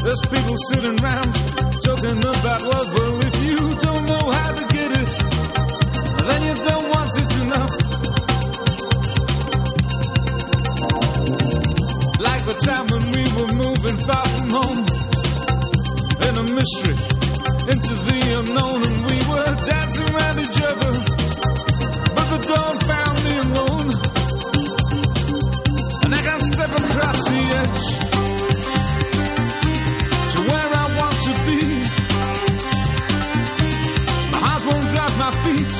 There's people sitting around talking about love. Well, if you don't know how to get it, then you don't want it enough. Like the time when we were moving far from home, in a mystery, into the unknown, and we were dancing around each other, but the dawn found me alone, and I can't step across the edge to where I want to be. My heart won't drive my feet,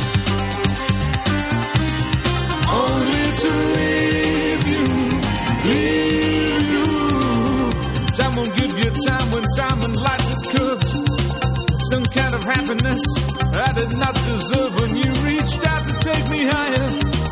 only to leave you, leave you. Time won't give you time when time and life is curved. Some kind of happiness I did not deserve when you reached out to take me higher.